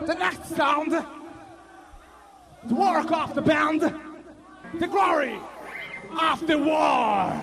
the next sound, the work of the band, the glory of the war.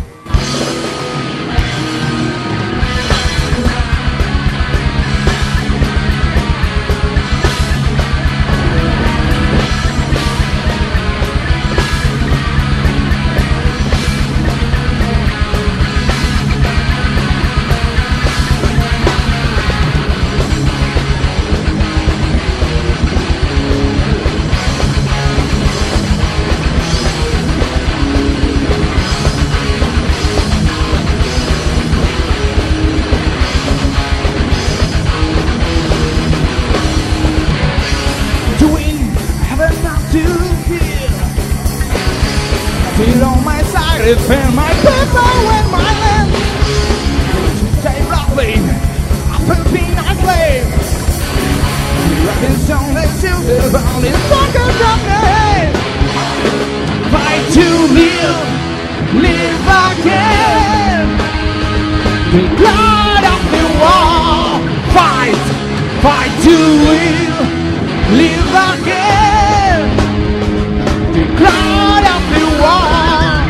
Feet on my side, defend my people and my land. Stay roughly, often being a slave. It's only children on this fucking darkness. Fight to live again. The blood of the war. Fight to live again. The blood of the war.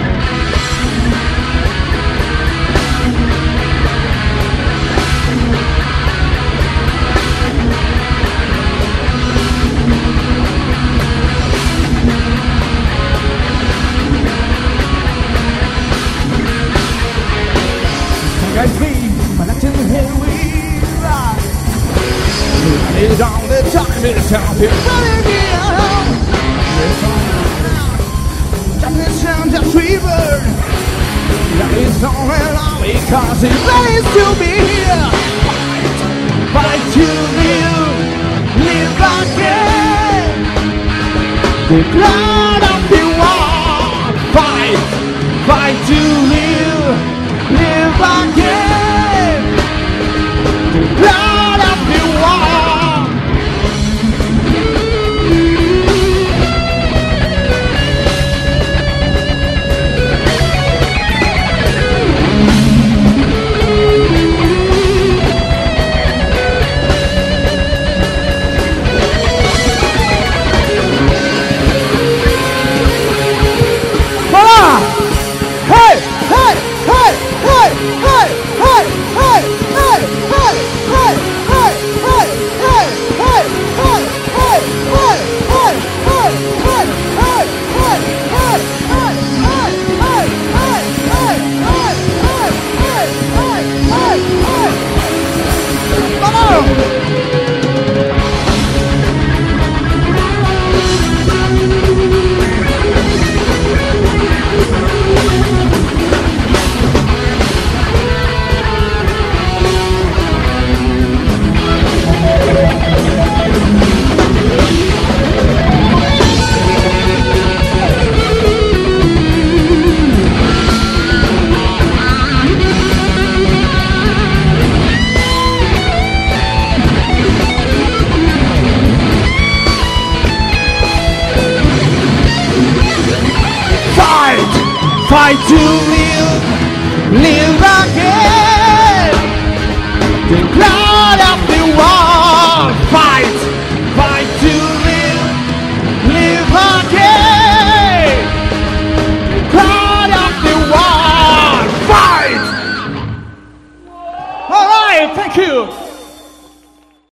Guys, me, but until here we ride. It's on the time, it's time to run again. It's on the sound of river. That is all along because it's ready to be here. Fight to live again. The blood of the war. Fight to live again. The blood of the war. Fight to